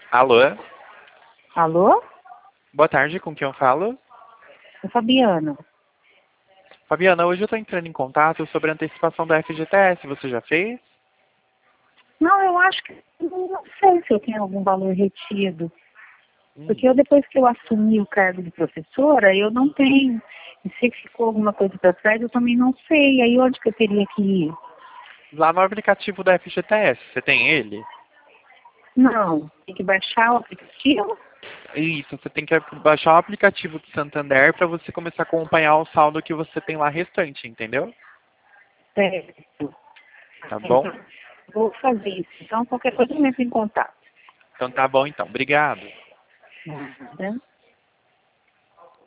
Alô? Alô? Boa tarde, com quem eu falo? É Fabiana. Fabiana, hoje eu estou entrando em contato sobre a antecipação da FGTS. Você já fez? Não, eu acho que não sei se eu tenho algum valor retido. Hum. Porque depois que eu assumi o cargo de professora, eu não tenho. E se ficou alguma coisa para trás, eu também não sei. Aí onde que eu teria que ir? Lá no aplicativo da FGTS, você tem ele? Não, tem que baixar o aplicativo. Isso, você tem que baixar o aplicativo do Santander para você começar a acompanhar o saldo que você tem lá restante, entendeu? Certo. Tá bom? Então, vou fazer isso. Então, qualquer coisa, eu entro em contato. Então tá bom então. Obrigado. Nada.